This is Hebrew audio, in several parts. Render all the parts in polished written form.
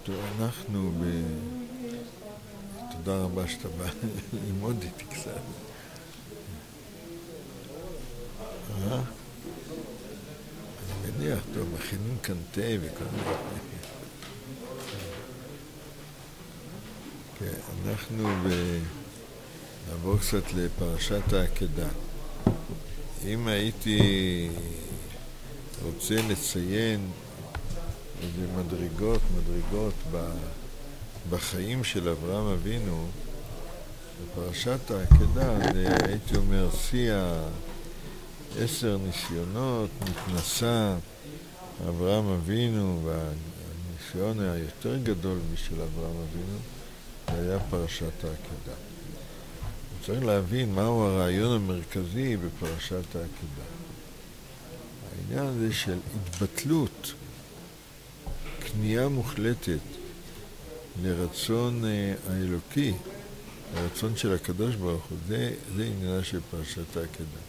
אנחנו תודה רבה שאתה בא ללמוד איתי קצת. אני מניח, טוב, מכינים כאן תה וכל מיני. כן, אנחנו נעבור קצת לפרשת העקדה. אם הייתי רוצה לציין איזה מדרגות בחיים של אברהם אבינו, בפרשת העקדה, הייתי אומר, שיא 10 ניסיונות, מתנסה אברהם אבינו, והניסיון היותר גדול משל אברהם אבינו, זה היה פרשת העקדה. צריך להבין מהו הרעיון המרכזי בפרשת העקדה. העניין הזה של התבטלות, כניעה מוחלטת לרצון האלוקי, לרצון של הקדוש ברוך הוא, זה עניינה של פרשת העקדה.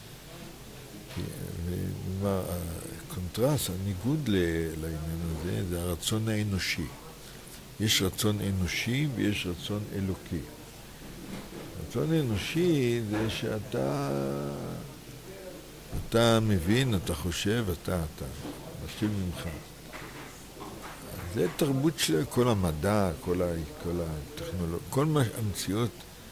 ומה, הקונטרסט, הניגוד לעניין הזה, זה הרצון האנושי. יש רצון אנושי ויש רצון אלוקי. רצון אנושי זה שאתה מבין, אתה חושב, אתה משאיל ממך. זה תרבות של כל המדע, כל הטכנולוגיה, כל המציאות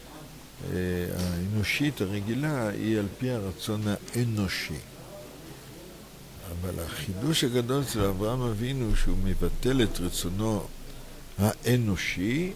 האנושית הרגילה היא על פי הרצון האנושי. אבל החידוש הגדול של אברהם אבינו שהוא מבטל את רצונו האנושי,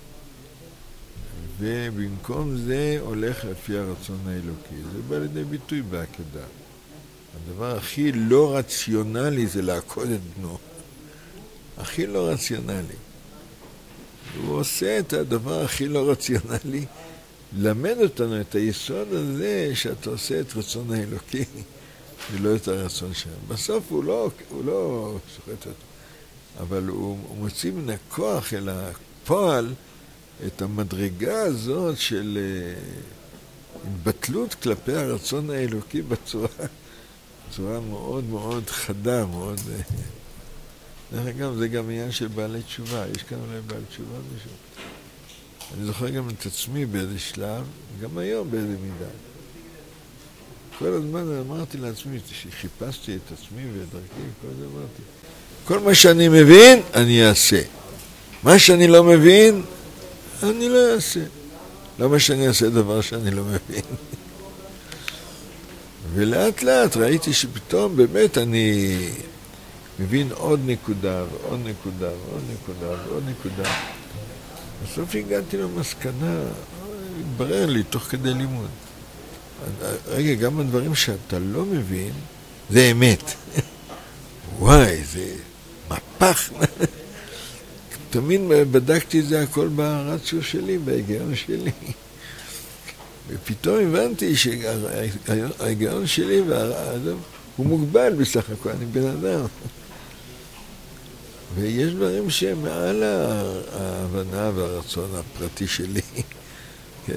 ובמקום זה הולך לפי הרצון האלוקי. זה בא לידי ביטוי בעקדה. הדבר הכי לא רציונלי זה לעקוד את בנו. הכי לא רציונלי. הוא עושה את הדבר הכי לא רציונלי, למד אותנו את היסוד הזה שאתה עושה את רצון האלוקי ולא את הרצון שלנו. בסוף הוא לא שוחט אותו, אבל הוא מוציא מן הכוח אל הפועל את המדרגה הזאת של התבטלות כלפי הרצון האלוקי בצורה מאוד מאוד חדה, מאוד... דרך אגב, זה גם עניין של בעלי תשובה. יש כאן אולי בעל תשובה מישהו. אני זוכר גם את עצמי באיזה שלב, גם היום באיזה מידה. כל הזמן אמרתי לעצמי, שחיפשתי את עצמי ואת דרכי, כל זה אמרתי. כל מה שאני מבין, אני אעשה. מה שאני לא מבין, אני לא אעשה. למה שאני אעשה דבר שאני לא מבין? ולאט לאט ראיתי שפתאום באמת אני מבין עוד נקודה ועוד נקודה ועוד נקודה ועוד נקודה. בסוף הגעתי למסקנה, התברר לי תוך כדי לימוד. רגע, גם הדברים שאתה לא מבין, זה אמת. וואי, זה מהפך. תמיד בדקתי את זה הכל ברציו שלי, בהיגיון שלי. ופתאום הבנתי שההיגיון שלי הוא מוגבל בסך הכל, אני בן אדם. ויש דברים שהם מעל ההבנה והרצון הפרטי שלי. כן,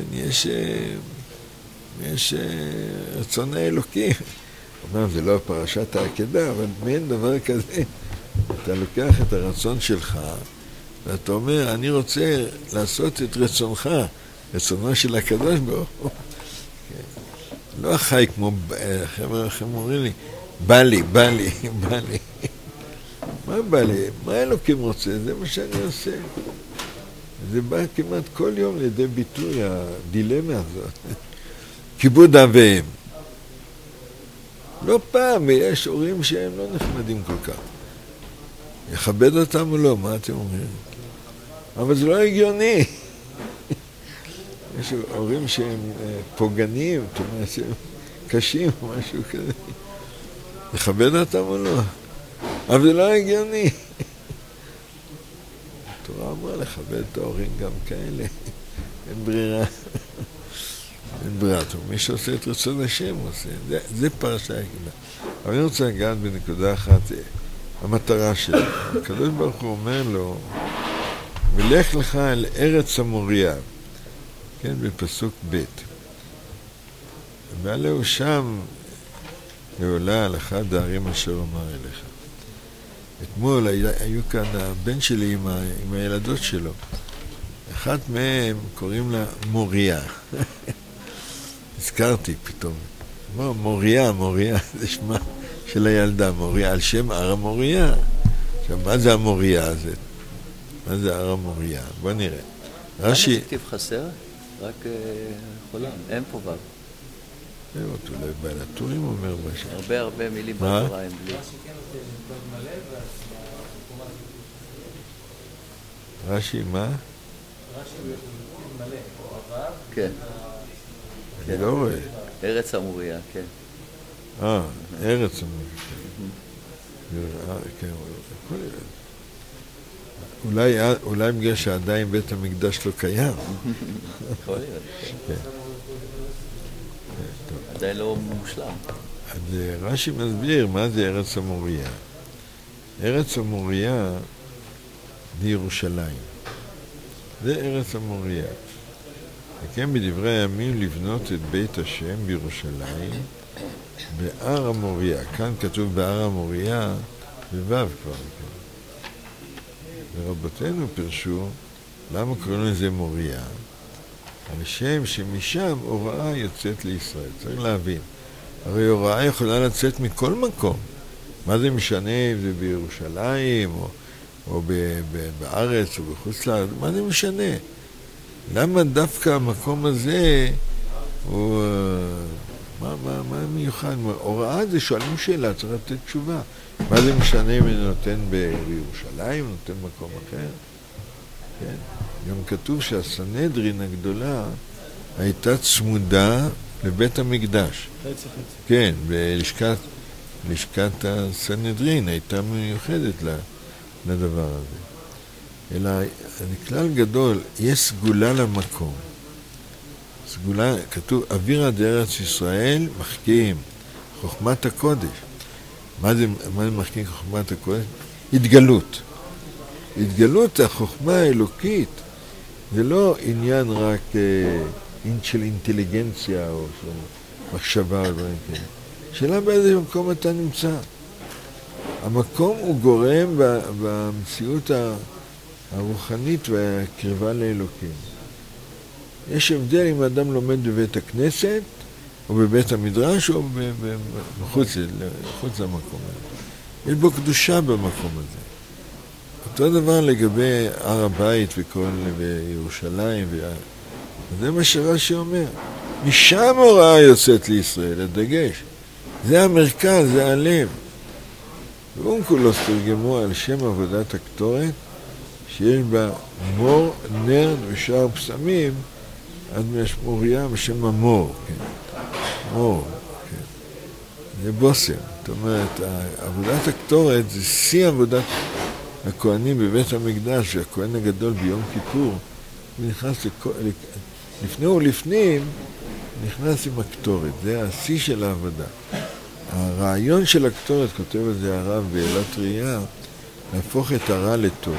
יש רצון האלוקי. אומנם זה לא פרשת העקדה, אבל מעין דבר כזה, אתה לוקח את הרצון שלך, ואתה אומר, אני רוצה לעשות את רצונך, רצונו של הקדוש ברוך הוא. לא החי כמו, חבר'ה אומרים לי, בא לי. מה בא לי? מה אלוקים רוצה? זה מה שאני עושה. זה בא כמעט כל יום לידי ביטוי, הדילמה הזאת. כיבוד אב ואם. לא פעם, יש הורים שהם לא נחמדים כל כך. יכבד אותם או לא, מה אתם אומרים? אבל זה לא הגיוני. יש הורים שהם פוגעניים, זאת אומרת שהם קשים או משהו כזה. יכבד אותם או לא? אבל זה לא הגיוני. התורה אמרה לכבד את ההורים גם כאלה. אין ברירה. אין ברירה. מי שעושה את רצון השם עושה. זה פרשה העקדה. אבל אני רוצה לגעת בנקודה אחת, המטרה שלו. הקדוש ברוך הוא אומר לו, ולך לך אל ארץ המוריה. כן, בפסוק ב'. ועלהו שם לעולה על אחד הערים אשר אמר אליך. אתמול היו כאן הבן שלי עם הילדות שלו. אחת מהם קוראים לה מוריה. הזכרתי פתאום. מוריה, זה שמה של הילדה, מוריה, על שם הר המוריה. עכשיו, מה זה המוריה הזה? מה זה הר המוריה? בוא נראה. רש"י... למה כתיב חסר? רק חולם, אין פה וו. זהו, אולי בעל הטורים אומר בשם. הרבה מילים בתורה הם בלי. רש"י, מה? רש"י מלא, אוהביו. כן. אני לא רואה. ארץ המוריה, כן. ארץ המוריה. כן, אולי בגלל שעדיין בית המקדש לא קיים. יכול להיות. עדיין לא מושלם. אז רש"י מסביר מה זה ארץ המוריה. ארץ המוריה זה ירושלים. זה ארץ המוריה. וכן בדברי הימים לבנות את בית השם בירושלים בהר המוריה. כאן כתוב בהר המוריה בו"ב כבר. ורבותינו פרשו למה קוראים לזה מוריה? על שם שמשם הוראה יוצאת לישראל. צריך להבין. הרי הוראה יכולה לצאת מכל מקום. מה זה משנה אם זה בירושלים או בארץ או בחוץ לארץ? מה זה משנה? למה דווקא המקום הזה הוא... מה מיוחד? הוראה זה שואלים שאלה, צריך לתת תשובה. מה זה משנה אם אני נותן בירושלים, נותן מקום אחר? כן? גם כתוב שהסנהדרין הגדולה הייתה צמודה לבית המקדש. כן, בלשכת הסנהדרין הייתה מיוחדת לדבר הזה. אלא, כלל גדול, יש סגולה למקום. סגולה, כתוב, אווירא דארץ ישראל מחכים, חוכמת הקודש. מה זה מחכים חוכמת הקודש? התגלות. התגלות החוכמה האלוקית זה לא עניין רק של אינטליגנציה או של מחשבה או דברים כאלה. שאלה באיזה מקום אתה נמצא. המקום הוא גורם במציאות הרוחנית והקרבה לאלוקים. יש הבדל אם האדם לומד בבית הכנסת או בבית המדרש או מחוץ למקום הזה. יש בו קדושה במקום הזה. אותו דבר לגבי הר הבית וירושלים. זה מה שרש"י אומר. משם הוראה יוצאת לישראל, הדגש. זה המרכז, זה הלב. ואונקולוס תרגמו על שם עבודת הקטורת, שיש בה מור, נרד ושאר פסמים, עד מוריה בשם המור. כן. מור, כן. זה בוסם. זאת אומרת, עבודת הקטורת זה שיא עבודת הכהנים בבית המקדש, שהכהן הגדול ביום כיפור, הוא נכנס לפני ולפנים, נכנס עם הקטורת. זה השיא של העבודה. הרעיון של הקטורת, כותב על זה הרב בעלת ראייה, להפוך את הרע לטוב.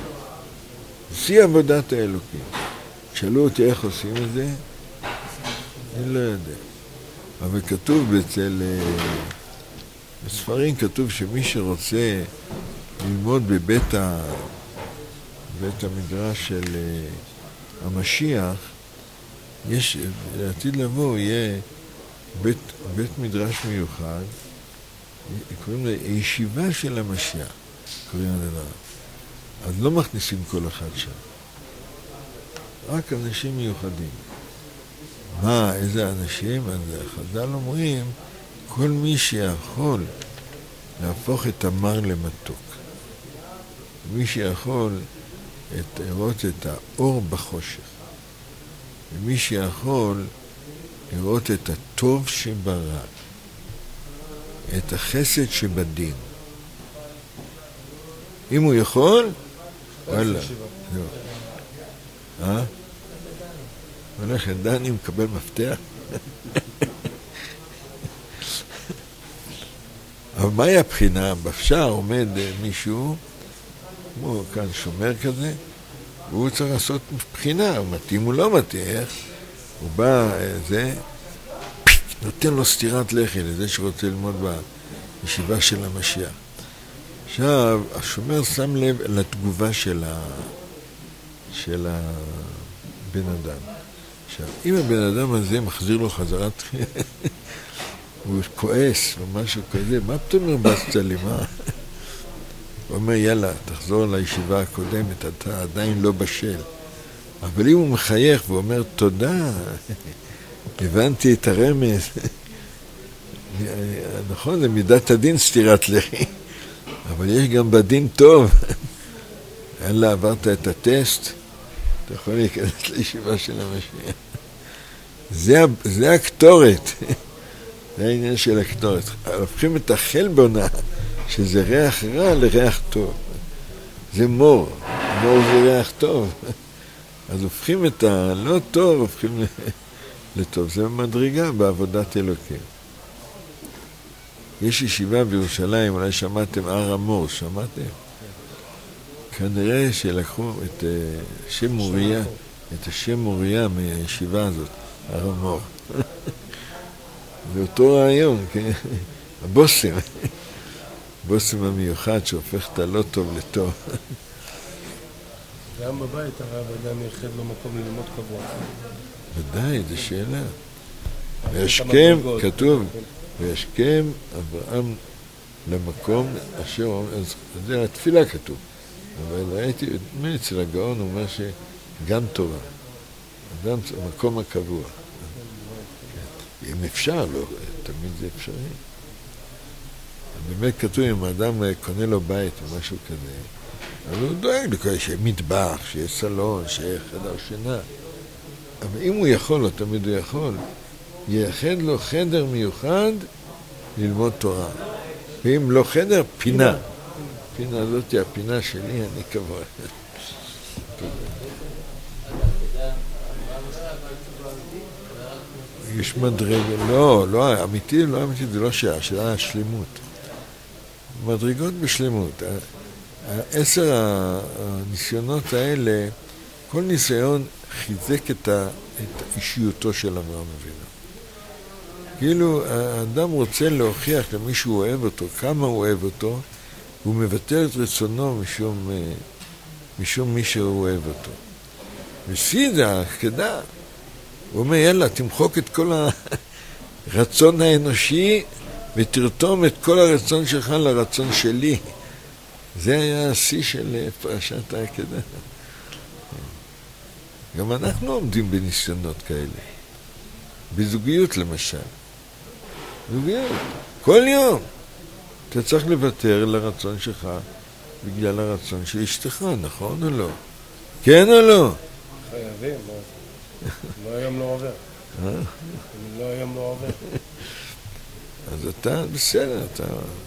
שיא עבודת האלוקים. שאלו אותי איך עושים את זה, אני לא יודע. אבל כתוב בספרים כתוב שמי שרוצה ללמוד בבית המדרש של המשיח, יש, לעתיד לבוא יהיה בית מדרש מיוחד, קוראים לה ישיבה של המשיח, קוראים לדבר. אז לא מכניסים כל אחד שם. רק אנשים מיוחדים. מה, איזה אנשים? אז חז"ל אומרים, כל מי שיכול להפוך את המר למתוק. מי שיכול לראות את האור בחושך. ומי שיכול לראות את הטוב שברע. את החסד שבדין. אם הוא יכול, וואלה. הולך לדני, מקבל מפתח. אבל מהי הבחינה? בפשער עומד מישהו, כמו כאן שומר כזה, והוא צריך לעשות בחינה, הוא מתאים או לא מתאים. הוא בא, נותן לו סתירת לחי לזה שרוצה ללמוד בישיבה של המשיח. עכשיו, השומר שם לב לתגובה של הבן אדם. עכשיו, אם הבן אדם הזה מחזיר לו חזרת, הוא כועס או משהו כזה, מה פתאום הרבצת לי, מה? הוא אומר, יאללה, תחזור לישיבה הקודמת, אתה עדיין לא בשל. אבל אם הוא מחייך ואומר, תודה, הבנתי את הרמז, נכון, זה מידת הדין סתירת לחי, אבל יש גם בדין טוב. יאללה, עברת את הטסט, אתה יכול להיכנס לישיבה של המשיח. זה הקטורת, זה העניין של הקטורת. הופכים את החלבונה, שזה ריח רע לריח טוב. זה מור, מור זה ריח טוב. אז הופכים את הלא טוב, הופכים לטוב. זה מדרגה בעבודת אלוקים. יש ישיבה בירושלים, אולי שמעתם, הר המור, שמעתם? כנראה שלקחו את שם מוריה, את השם מוריה מהישיבה הזאת, הר המור. זה אותו רעיון, כן? הבוסם. הבוסם המיוחד שהופך את הלא טוב לטוב. גם בבית הרב אדם יחד לו מקום ללמוד קבוע. ודאי, זו שאלה. וישכם, כתוב, וישכם אברהם למקום אשר, זה התפילה כתוב. אבל ראיתי, אצל הגאון הוא אומר שגם תורה, אדם המקום הקבוע. אם אפשר, לא, תמיד זה אפשרי. באמת כתוב, אם האדם קונה לו בית או משהו כזה, אז הוא דואג לכך שיהיה מטבח, שיהיה סלון, שיהיה חדר שינה. אבל אם הוא יכול, לא תמיד הוא יכול, ייחד לו חדר מיוחד ללמוד תורה. ואם לא חדר, פינה. פינה הזאת היא הפינה שלי, אני קבוע. יש מדרגה, לא, אמיתי, לא אמיתי, זה לא שאלה השלימות. מדרגות בשלימות. 10 הניסיונות האלה, כל ניסיון חיזק את אישיותו של אברהם אבינו. כאילו, האדם רוצה להוכיח למי שהוא אוהב אותו, כמה הוא אוהב אותו, והוא מבטל את רצונו משום מי שהוא אוהב אותו. וסידה, כדאי, הוא אומר, יאללה, תמחוק את כל הרצון האנושי ותרתום את כל הרצון שלך לרצון שלי. זה היה השיא של פרשת העקדה. גם אנחנו עומדים בניסיונות כאלה. בזוגיות למשל. זוגיות. כל יום. אתה צריך לוותר לרצון שלך בגלל הרצון של אשתך, נכון או לא? כן או לא? חייבים, לא היום לא עובר. לא היום לא עובר. אז אתה בסדר, אתה...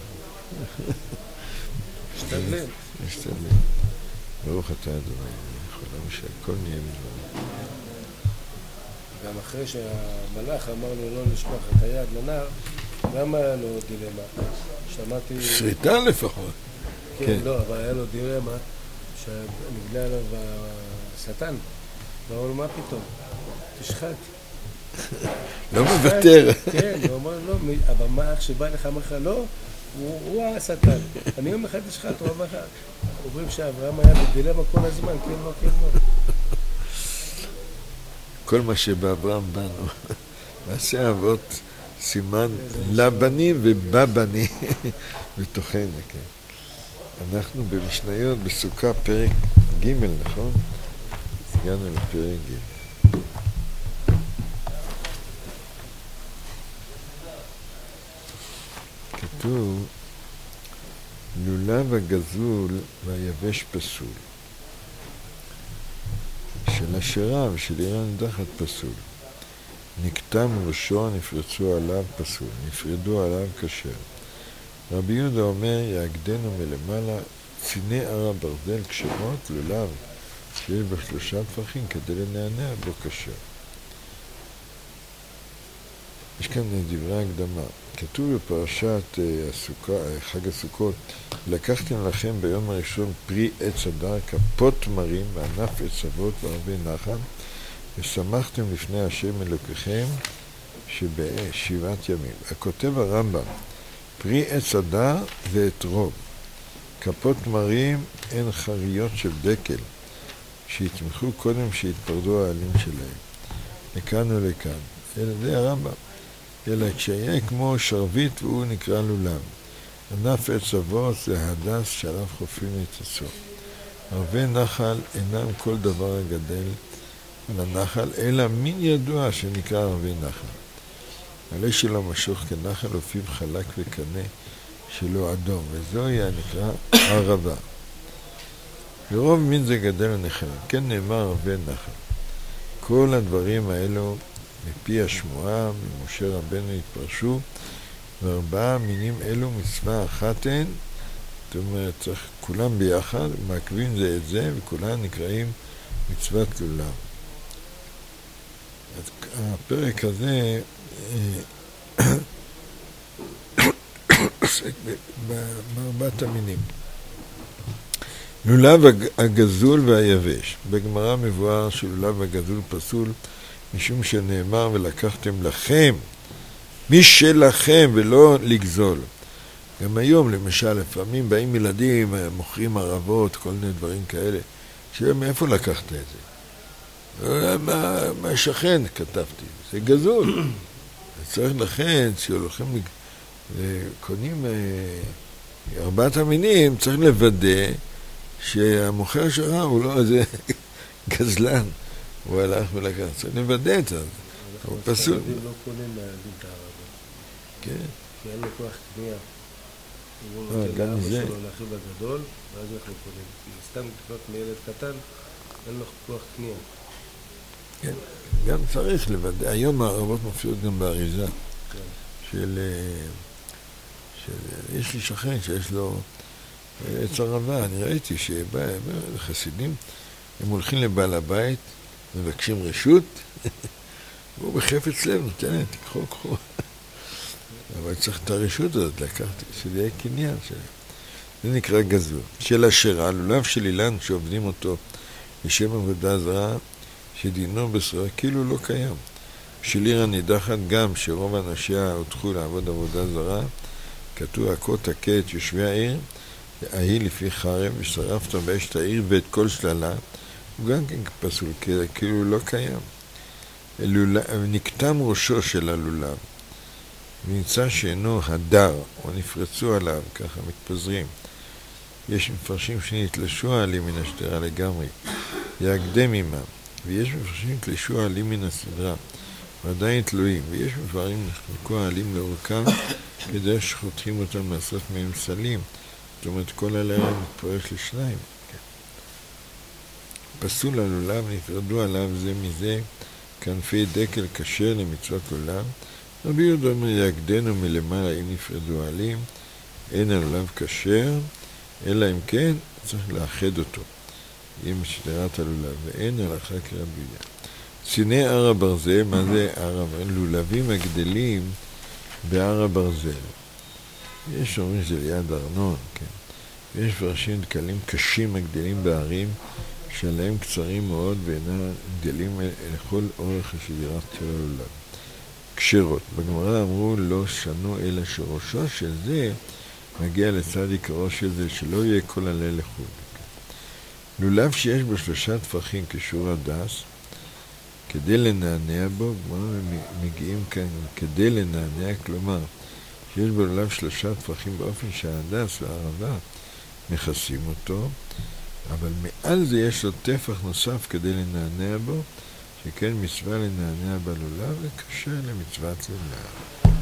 משתדלים. משתדלים. ברוך אתה אדוני, יכולים שהכל נהיה מדברים. גם אחרי שהמלאך אמר לו לא לשלוח את היד לנער, גם היה לו דילמה. שמעתי... שריטה לפחות. כן, לא, אבל היה לו דילמה שנגלה עליו השטן. ואמר לו, מה פתאום? תשחט. לא מוותר. כן, הוא אמר לו, אבל מה אח שבא לך אמר לך, לא, הוא השטן. אני יום אחד תשחט, הוא אמר לך. אומרים שאברהם היה בדילמה כל הזמן, כן, לא, כן, לא. כל מה שבאברהם בנו. מעשה אבות סימן לבנים ובבנים בתוכנו, כן. אנחנו במשניות בסוכה פרק ג', נכון? הגענו לפרק ג'. כתוב, לולב הגזול והיבש פסול. של השירה ושל עירה נידחת פסול. נקטע מראשו, נפרצו עליו פסול, נפרדו עליו כשר. רבי יהודה אומר, יעקדנו מלמעלה, ציני ערה ברזל כשרות, לולב שיש בה 3 טפחים כדי לנענע בו כשר. יש כאן דברי הקדמה. כתוב בפרשת חג הסוכות, לקחתם לכם ביום הראשון פרי עץ הדר, כפות תמרים וענף עץ אבות וערבי נחל, ושמחתם לפני השם אלוקיכם שבשבעת ימים. הכותב הרמב"ם, פרי עץ הדר זה אתרוג, כפות מרים הן חריות של דקל, שיתמכו קודם שיתפרדו העלים שלהם, לכאן ולכאן. זה הרמב"ם. אלא כשיהיה כמו שרביט והוא נקרא לולב. ענף עץ אבות זה הדס שעליו חופים את עצו. ערבי נחל אינם כל דבר הגדל על הנחל, אלא מין ידוע שנקרא ערבי נחל. עלי שלו משוך כנחל ופיו חלק וקנה שלו אדום, וזוהי הנקרא ערבה. ברוב מין זה גדל הנחל, כן נאמר ערבי נחל. כל הדברים האלו מפי השמועה, ממשה רבנו התפרשו, וארבעה מינים אלו מצווה אחת הן, זאת אומרת, צריך כולם ביחד, מעכבים זה את זה, וכולם נקראים מצוות לולב. הפרק הזה עוסק בארבעת המינים. לולב הגזול והיבש. בגמרא מבואר שלולב הגזול פסול, משום שנאמר ולקחתם לכם, משלכם ולא לגזול. גם היום למשל, לפעמים באים ילדים, מוכרים ערבות, כל מיני דברים כאלה, מאיפה לקחת את זה? מהשכן כתבתי, זה גזול. צריך לכן, כשהולכים קונים ארבעת המינים, צריך לוודא שהמוכר שלך הוא לא איזה גזלן. הוא הלך ולקח, צריך לוודא את זה. הוא פסול. אנחנו לא קונים מהילדים את הערבות. כן. כי אין לו כוח קנייה. הוא גם נותן זה. לאבא שלו לאחיו הגדול, ואז אנחנו קונים. כי סתם לקנות מילד קטן, אין לו כוח קנייה. כן, גם צריך לוודא. היום הערבות מופיעות גם באריזה. יש לי שכן שיש לו עץ ערבה. אני ראיתי שבחסידים הם הולכים לבעל הבית, מבקשים רשות, והוא בחפץ לב נותן להם, קחו. אבל צריך את הרשות הזאת לקחת, שזה יהיה קניין שלהם. זה נקרא גזול. של אשרה, לולב של אילן שעובדים אותו לשם עבודה זרה, שדינו בשרה כאילו לא קיים. של עיר הנידחת גם שרוב אנשיה הותחו לעבוד עבודה זרה, כתוב הכה תכה את יושבי העיר, ההיא לפי חרב, ושרפת באש את העיר ואת כל שללה, הוא גם כן פסול, כאילו לא קיים. נקטם ראשו של הלולב, ונמצא שאינו הדר, או נפרצו עליו, ככה מתפזרים. יש מפרשים שנתלשו העלים מן השדרה לגמרי, יאגדם עמם, ויש מפרשים שנתלשו העלים מן הסדרה, ועדיין תלויים, ויש מפרשים שנחלקו העלים לאורכם, כדי שחותכים אותם לעשות מהם סלים, זאת אומרת כל הלרם מתפרש לשניים. פסול הלולב, נפרדו עליו זה מזה, כנפי דקל כשר למצוות לולב. רבי יהודה אומר, יאגדנו מלמעלה אם נפרדו עלים, אין הלולב כשר, אלא אם כן צריך לאחד אותו עם שדרת הלולב, ואין הלכה כרבי יהודה. סיני הר הברזל, מה זה הר הברזל? לולבים הגדלים בהר הברזל. יש אומרים שזה ליד ארנון, כן. יש פרשים דקלים קשים הגדלים בהרים, שעליהם קצרים מאוד ואינם גדלים לכל אורך השדרת של הלולב. קשרות. בגמרא אמרו לא שנו אלא שראשו של זה מגיע לצד עיקרו של זה, שלא יהיה כל עלה לחוד. לולב שיש בו 3 טפחים כשור הדס, כדי לנענע בו, מגיעים כאן כדי לנענע, כלומר שיש בו לולב 3 טפחים באופן שההדס והערבה מכסים אותו, אבל מעל זה יש לו טפח נוסף כדי לנענע בו, שכן מצווה לנענע בלולב וקשה למצוות לולב.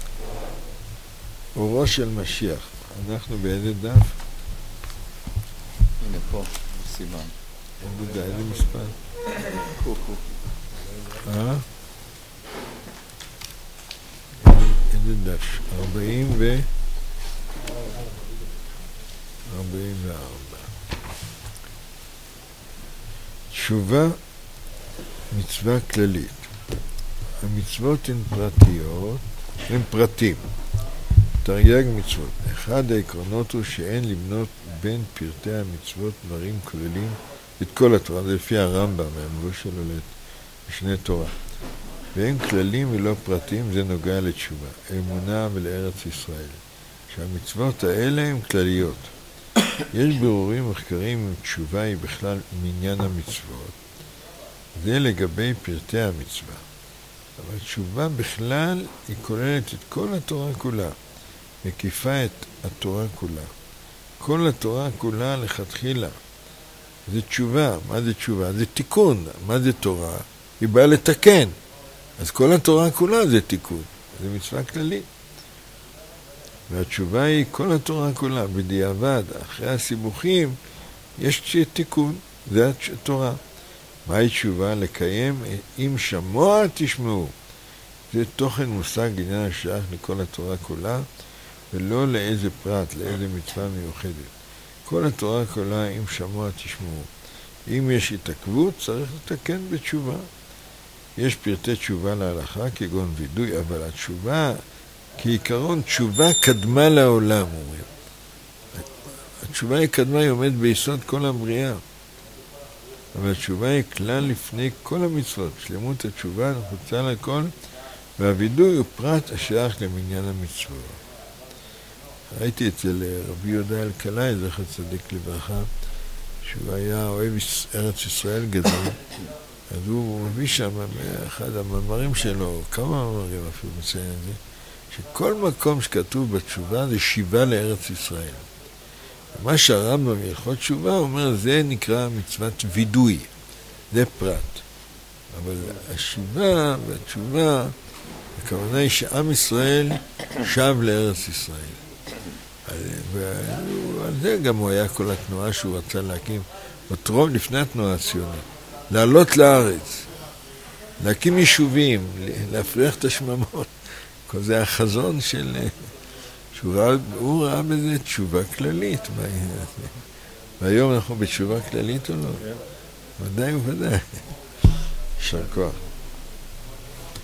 אורו של משיח, אנחנו באיזה דף? הנה פה, סימן. איזה מספר? קוקו. איזה דף? 40 ו... 44. תשובה, מצווה כללית. המצוות הן פרטיות, הן פרטים. תרי"ג מצוות. אחד העקרונות הוא שאין למנות בין פרטי המצוות דברים כוללים את כל התורה, זה לפי הרמב"ם, מהמבוא שלו לשני תורה. ואין כללים ולא פרטים, זה נוגע לתשובה, אמונה ולארץ ישראל. שהמצוות האלה הן כלליות. יש בירורים מחקריים אם תשובה היא בכלל מניין המצוות. זה לגבי פרטי המצווה. אבל תשובה בכלל היא כוללת את כל התורה כולה, מקיפה את התורה כולה. כל התורה כולה לכתחילה. זה תשובה. מה זה תשובה? זה תיקון. מה זה תורה? היא באה לתקן. אז כל התורה כולה זה תיקון. זה מצווה כללית. והתשובה היא כל התורה כולה. בדיעבד, אחרי הסיבוכים, יש תיקון. זה התורה. מהי תשובה? לקיים אם שמוע תשמעו. זה תוכן מושג עניין השייך לכל התורה כולה, ולא לאיזה פרט, לאיזה מצווה מיוחדת. כל התורה כולה אם שמוע תשמעו. אם יש התעכבות, צריך לתקן בתשובה. יש פרטי תשובה להלכה, כגון וידוי, אבל התשובה, כעיקרון, תשובה קדמה לעולם, אומרים. התשובה היא קדמה, היא עומדת ביסוד כל הבריאה. אבל התשובה היא כלל לפני כל המצוות. שלמות התשובה נחוצה לכל, והווידוי הוא פרט השייך למניין המצוות. ראיתי אצל רבי יהודה אלקלעי, זכר צדיק לברכה, שהוא היה אוהב ארץ ישראל גדול, אז הוא מביא שם באחד המאמרים שלו, כמה מאמרים אפילו מציין את זה, שכל מקום שכתוב בתשובה זה שיבה לארץ ישראל. מה שהרמב"ם בהלכות תשובה אומר, זה נקרא מצוות וידוי, זה פרט. אבל השיבה והתשובה, הכוונה היא שעם ישראל שב לארץ ישראל. ועל זה גם הוא היה כל התנועה שהוא רצה להקים, בטרום לפני התנועה הציונית, לעלות לארץ, להקים יישובים, להפריח את השממות. כל זה החזון של... הוא ראה בזה תשובה כללית. והיום אנחנו בתשובה כללית או לא? ודאי וודאי. יישר כוח.